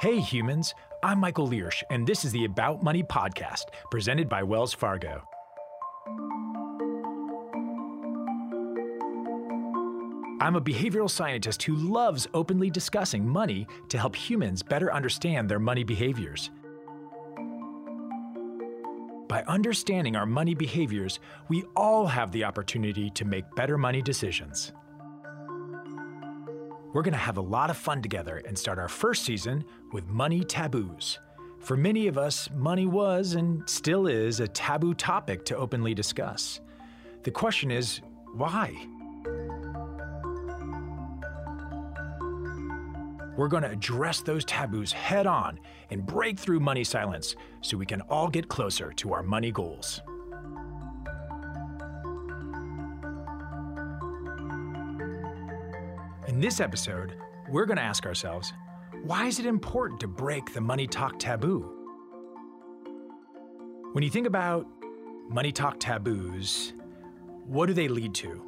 Hey humans, I'm Michael Learsh, and this is the About Money podcast, presented by Wells Fargo. I'm a behavioral scientist who loves openly discussing money to help humans better understand their money behaviors. By understanding our money behaviors, we all have the opportunity to make better money decisions. We're going to have a lot of fun together and start our first season with Money Taboos. For many of us, money was and still is a taboo topic to openly discuss. The question is, why? We're going to address those taboos head on and break through money silence so we can all get closer to our money goals. In this episode, we're going to ask ourselves, why is it important to break the money talk taboo? When you think about money talk taboos, what do they lead to?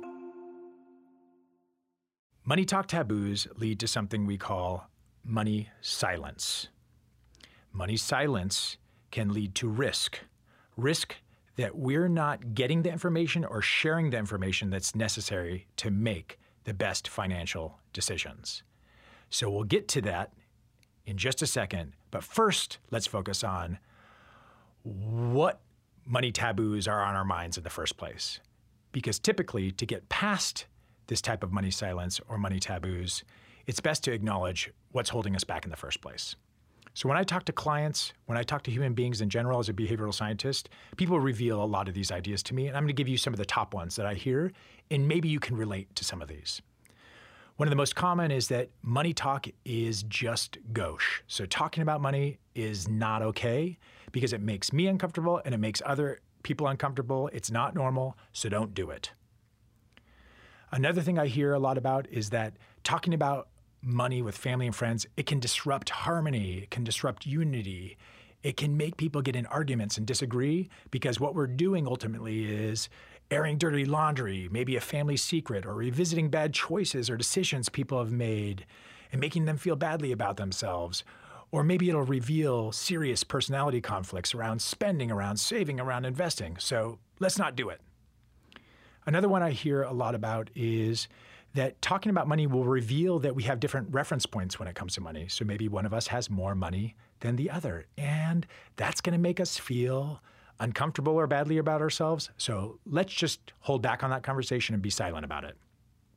Money talk taboos lead to something we call money silence. Money silence can lead to risk. Risk that we're not getting the information or sharing the information that's necessary to make the best financial decisions. So we'll get to that in just a second, but first let's focus on what money taboos are on our minds in the first place. Because typically, to get past this type of money silence or money taboos, it's best to acknowledge what's holding us back in the first place. So when I talk to clients, when I talk to human beings in general as a behavioral scientist, people reveal a lot of these ideas to me, and I'm going to give you some of the top ones that I hear, and maybe you can relate to some of these. One of the most common is that money talk is just gauche. So talking about money is not okay because it makes me uncomfortable and it makes other people uncomfortable. It's not normal, so don't do it. Another thing I hear a lot about is that talking about money with family and friends, it can disrupt harmony, it can disrupt unity, it can make people get in arguments and disagree because what we're doing ultimately is airing dirty laundry, maybe a family secret, or revisiting bad choices or decisions people have made and making them feel badly about themselves. Or maybe it'll reveal serious personality conflicts around spending, around saving, around investing. So let's not do it. Another one I hear a lot about is that talking about money will reveal that we have different reference points when it comes to money. So maybe one of us has more money than the other, and that's going to make us feel uncomfortable or badly about ourselves. So let's just hold back on that conversation and be silent about it.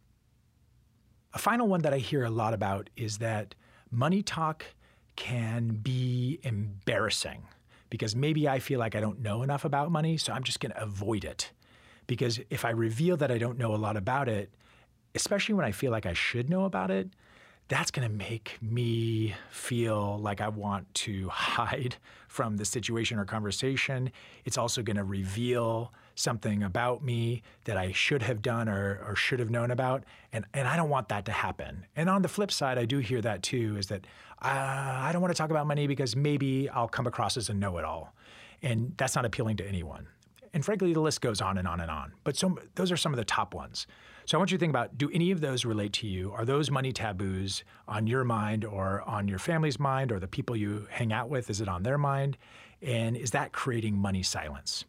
A final one that I hear a lot about is that money talk can be embarrassing because maybe I feel like I don't know enough about money, so I'm just going to avoid it. Because if I reveal that I don't know a lot about it, especially when I feel like I should know about it, that's going to make me feel like I want to hide from the situation or conversation. It's also going to reveal something about me that I should have done or should have known about. And I don't want that to happen. And on the flip side, I do hear that too, is that I don't want to talk about money because maybe I'll come across as a know-it-all. And that's not appealing to anyone. And frankly, the list goes on and on and on. But those are some of the top ones. So I want you to think about, do any of those relate to you? Are those money taboos on your mind or on your family's mind or the people you hang out with? Is it on their mind? And is that creating money silence?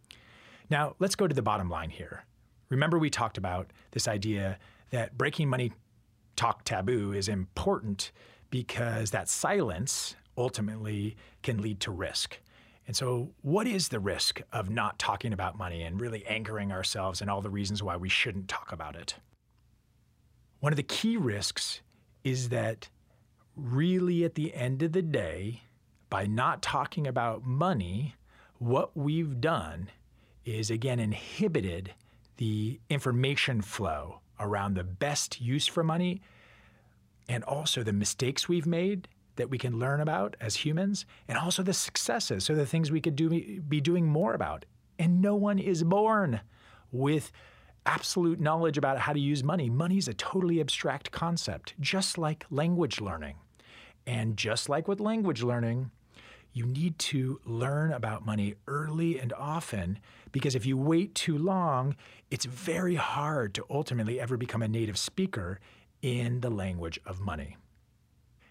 Now, let's go to the bottom line here. Remember we talked about this idea that breaking money talk taboo is important because that silence ultimately can lead to risk. And so what is the risk of not talking about money and really anchoring ourselves and all the reasons why we shouldn't talk about it? One of the key risks is that really at the end of the day, by not talking about money, what we've done is again inhibited the information flow around the best use for money and also the mistakes we've made that we can learn about as humans, and also the successes, so the things we could be doing more about. And no one is born with absolute knowledge about how to use money. Money is a totally abstract concept, just like language learning. And just like with language learning, you need to learn about money early and often, because if you wait too long, it's very hard to ultimately ever become a native speaker in the language of money.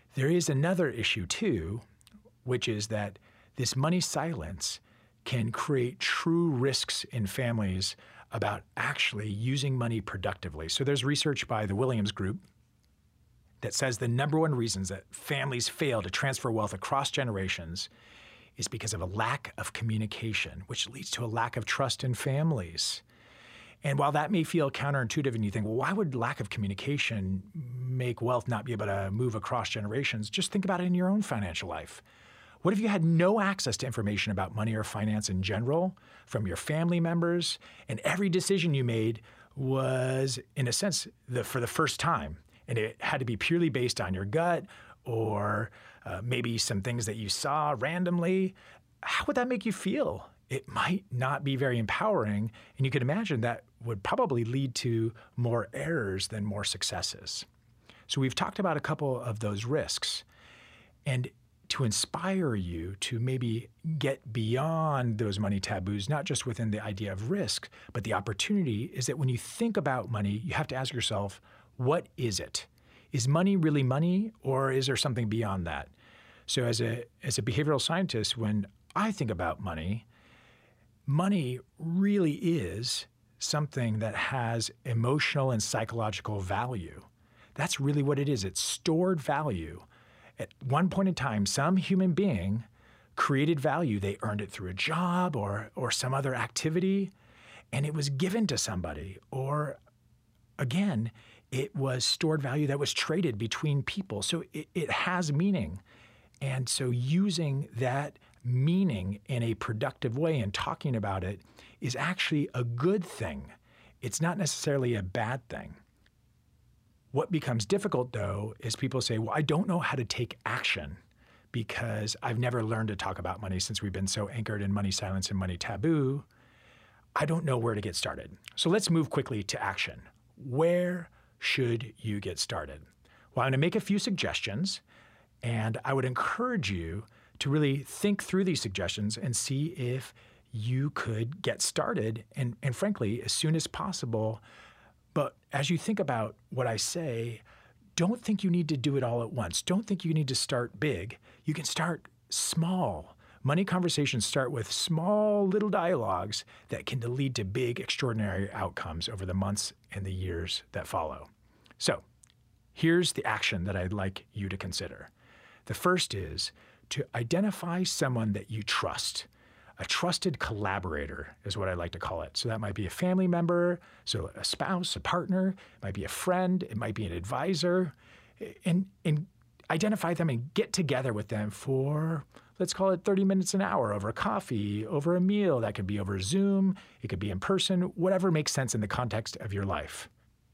There is another issue too, which is that this money silence can create true risks in families about actually using money productively. So there's research by the Williams Group that says the number one reasons that families fail to transfer wealth across generations is because of a lack of communication, which leads to a lack of trust in families. And while that may feel counterintuitive and you think, well, why would lack of communication make wealth not be able to move across generations? Just think about it in your own financial life. What if you had no access to information about money or finance in general from your family members, and every decision you made was, in a sense, for the first time, and it had to be purely based on your gut or maybe some things that you saw randomly? How would that make you feel? It might not be very empowering, and you can imagine that would probably lead to more errors than more successes. So we've talked about a couple of those risks. And to inspire you to maybe get beyond those money taboos, not just within the idea of risk, but the opportunity is that when you think about money, you have to ask yourself, what is it? Is money really money, or is there something beyond that? So as a behavioral scientist, when I think about money, money really is something that has emotional and psychological value. That's really what it is. It's stored value. At one point in time, some human being created value. They earned it through a job or some other activity, and it was given to somebody. Or again, it was stored value that was traded between people. So it has meaning. And so using that meaning in a productive way and talking about it is actually a good thing. It's not necessarily a bad thing. What becomes difficult, though, is people say, well, I don't know how to take action because I've never learned to talk about money since we've been so anchored in money silence and money taboo. I don't know where to get started. So let's move quickly to action. Where should you get started? Well, I'm going to make a few suggestions, and I would encourage you to really think through these suggestions and see if you could get started, and frankly, as soon as possible. But as you think about what I say, don't think you need to do it all at once. Don't think you need to start big. You can start small. Money conversations start with small little dialogues that can lead to big, extraordinary outcomes over the months and the years that follow. So here's the action that I'd like you to consider. The first is to identify someone that you trust. A trusted collaborator is what I like to call it. So that might be a family member, so a spouse, a partner, it might be a friend, it might be an advisor, and identify them and get together with them for, let's call it 30 minutes an hour over coffee, over a meal. That could be over Zoom, it could be in person, whatever makes sense in the context of your life.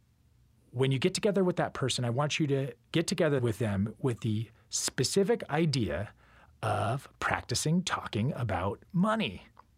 When you get together with that person, I want you to get together with them with the specific idea of practicing talking about money.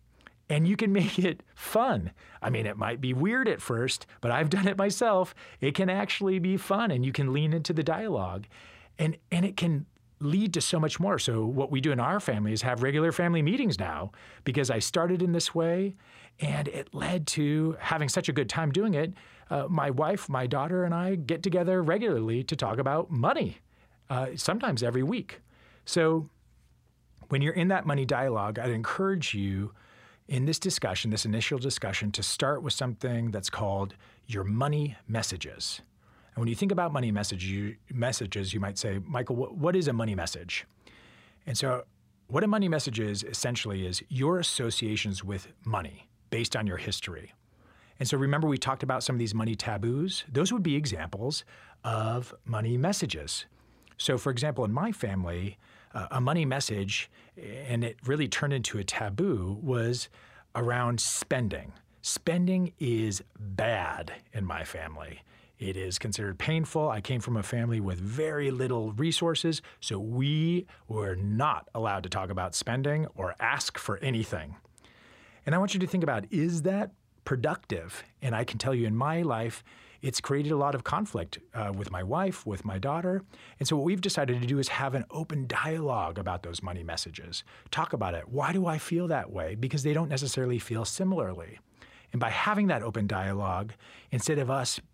And you can make it fun. I mean, it might be weird at first, but I've done it myself. It can actually be fun, and you can lean into the dialogue. And it can lead to so much more. So what we do in our family is have regular family meetings now, because I started in this way, and it led to having such a good time doing it. My wife, my daughter, and I get together regularly to talk about money, sometimes every week. So when you're in that money dialogue, I'd encourage you in this discussion, this initial discussion, to start with something that's called your money messages. And when you think about money messages, you might say, Michael, what is a money message? And so what a money message is essentially is your associations with money based on your history. And so remember, we talked about some of these money taboos. Those would be examples of money messages. So for example, in my family, a money message, and it really turned into a taboo, was around spending. Spending is bad in my family. It is considered painful. I came from a family with very little resources, so we were not allowed to talk about spending or ask for anything. And I want you to think about, is that productive? And I can tell you in my life, it's created a lot of conflict with my wife, with my daughter. And so what we've decided to do is have an open dialogue about those money messages. Talk about it. Why do I feel that way? Because they don't necessarily feel similarly. And by having that open dialogue, instead of us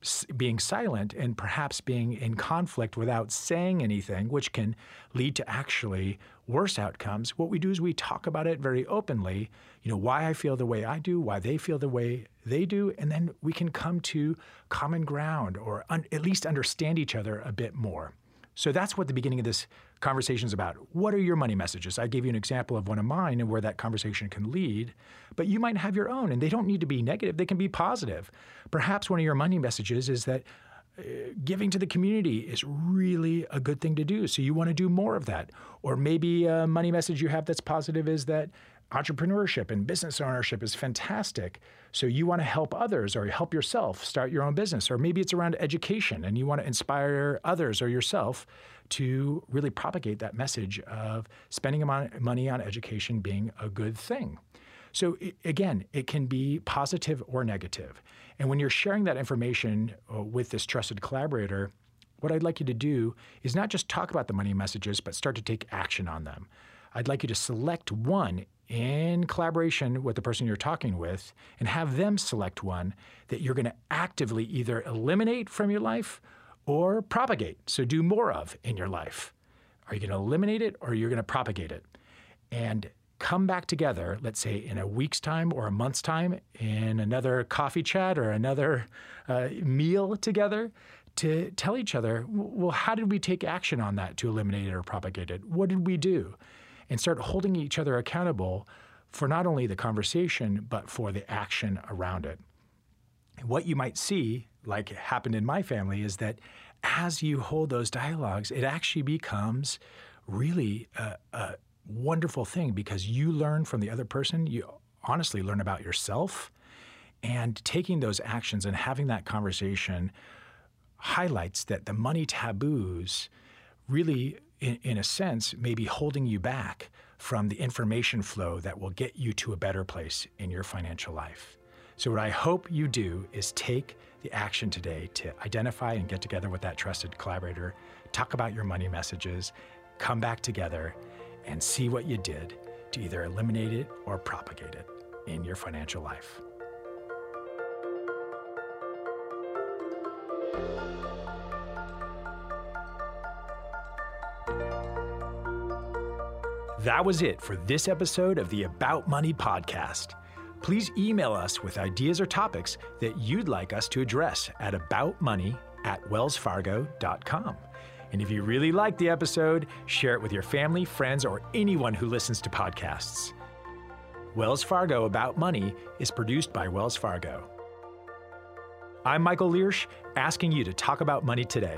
being silent and perhaps being in conflict without saying anything, which can lead to actually worse outcomes, what we do is we talk about it very openly, why I feel the way I do, why they feel the way they do, and then we can come to common ground or at least understand each other a bit more. So that's what the beginning of this conversation is about. What are your money messages? I gave you an example of one of mine and where that conversation can lead, but you might have your own, and they don't need to be negative. They can be positive. Perhaps one of your money messages is that giving to the community is really a good thing to do, so you want to do more of that. Or maybe a money message you have that's positive is that entrepreneurship and business ownership is fantastic, so you want to help others or help yourself start your own business. Or maybe it's around education and you want to inspire others or yourself to really propagate that message of spending money on education being a good thing. So again, it can be positive or negative. And when you're sharing that information with this trusted collaborator, what I'd like you to do is not just talk about the money messages, but start to take action on them. I'd like you to select one in collaboration with the person you're talking with and have them select one that you're going to actively either eliminate from your life or propagate, so do more of in your life. Are you going to eliminate it or you're going to propagate it? And come back together, let's say in a week's time or a month's time, in another coffee chat or another meal together to tell each other, well, how did we take action on that to eliminate it or propagate it? What did we do? And start holding each other accountable for not only the conversation, but for the action around it. And what you might see, like happened in my family, is that as you hold those dialogues, it actually becomes really a wonderful thing because you learn from the other person. You honestly learn about yourself. And taking those actions and having that conversation highlights that the money taboos really, in a sense, may be holding you back from the information flow that will get you to a better place in your financial life. So what I hope you do is take the action today to identify and get together with that trusted collaborator, talk about your money messages, come back together, and see what you did to either eliminate it or propagate it in your financial life. That was it for this episode of the About Money podcast. Please email us with ideas or topics that you'd like us to address at aboutmoney@wellsfargo.com. And if you really liked the episode, share it with your family, friends, or anyone who listens to podcasts. Wells Fargo About Money is produced by Wells Fargo. I'm Michael Learsch, asking you to talk about money today.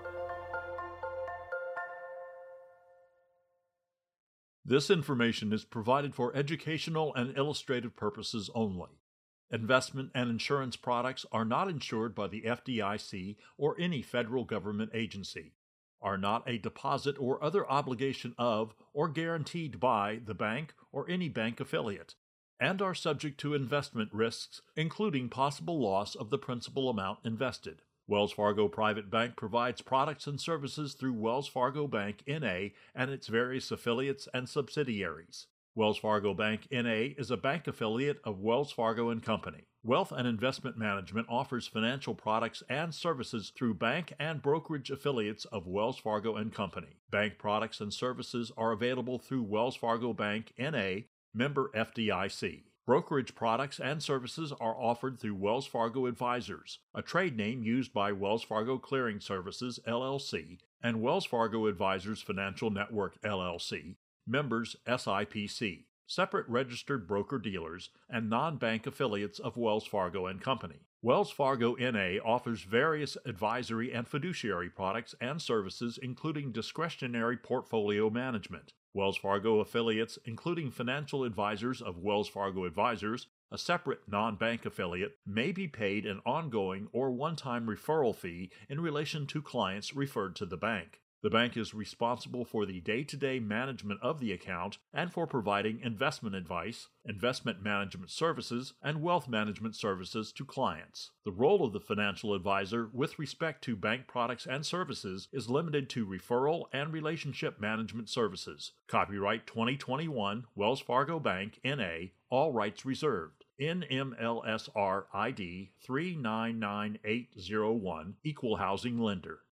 This information is provided for educational and illustrative purposes only. Investment and insurance products are not insured by the FDIC or any federal government agency, are not a deposit or other obligation of or guaranteed by the bank or any bank affiliate, and are subject to investment risks, including possible loss of the principal amount invested. Wells Fargo Private Bank provides products and services through Wells Fargo Bank, N.A. and its various affiliates and subsidiaries. Wells Fargo Bank, N.A. is a bank affiliate of Wells Fargo & Company. Wealth and Investment Management offers financial products and services through bank and brokerage affiliates of Wells Fargo & Company. Bank products and services are available through Wells Fargo Bank, N.A., member FDIC. Brokerage products and services are offered through Wells Fargo Advisors, a trade name used by Wells Fargo Clearing Services, LLC, and Wells Fargo Advisors Financial Network, LLC, members SIPC, separate registered broker-dealers, and non-bank affiliates of Wells Fargo & Company. Wells Fargo N.A. offers various advisory and fiduciary products and services, including discretionary portfolio management. Wells Fargo affiliates, including financial advisors of Wells Fargo Advisors, a separate non-bank affiliate, may be paid an ongoing or one-time referral fee in relation to clients referred to the bank. The bank is responsible for the day-to-day management of the account and for providing investment advice, investment management services, and wealth management services to clients. The role of the financial advisor with respect to bank products and services is limited to referral and relationship management services. Copyright 2021, Wells Fargo Bank, N.A., all rights reserved. NMLSR ID 399801, Equal Housing Lender.